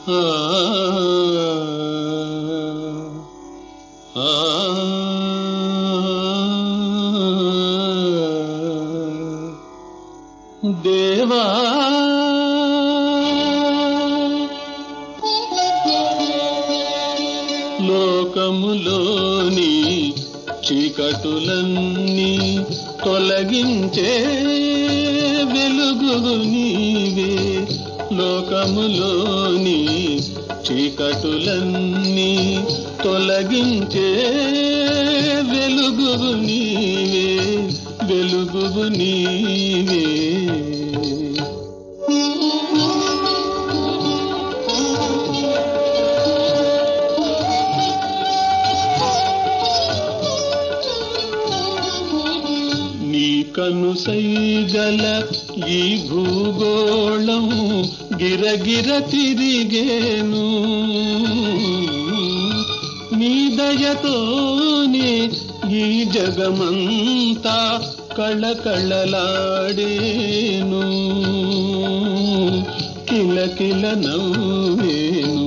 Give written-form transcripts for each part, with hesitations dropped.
ఆ ఆ దేవా లోకములోని చీకటులన్నీ తొలగించే వెలుగు నీవే. లోకములోని చీకటులన్నీ తొలగించే వెలుగు నీవే, వెలుగు నీవే. కను సైగల ఈ భూగోళం గిరగిర తిరిగేను, నీ దయతోనే ఈ జగమంతా కళకళలాడేను, కిలకిల నవ్వేను.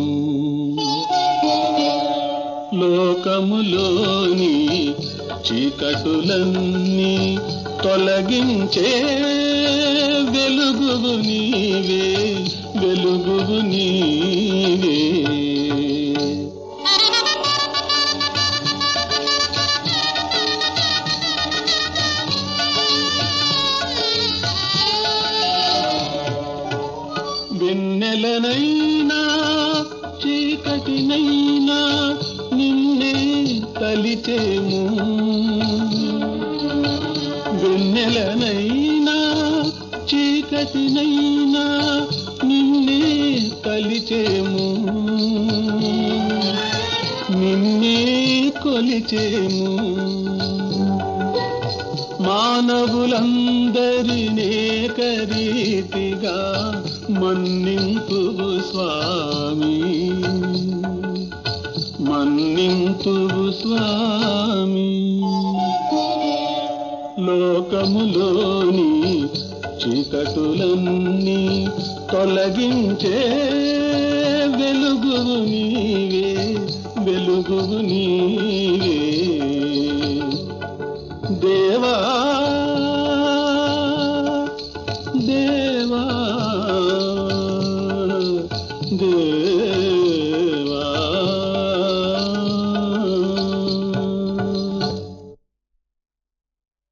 లోకములోని చీకటులన్నీ తొలగించే వెలుగు నీవే, వెలుగు నీవే. వెన్నెలనైనా చీకటినైనా నిన్నే తలిచేము, వెన్నెలనైనా చీకటినైనా నిన్నే తలిచేము, నిన్నే కొలిచేము. మానవులందరినేకరీతిగా మన్నింతువు స్వామి, మన్నింతువు స్వామి. లోకములోని చీకటులన్నీ తొలగించే వెలుగు నీవే, వెలుగు నీవే.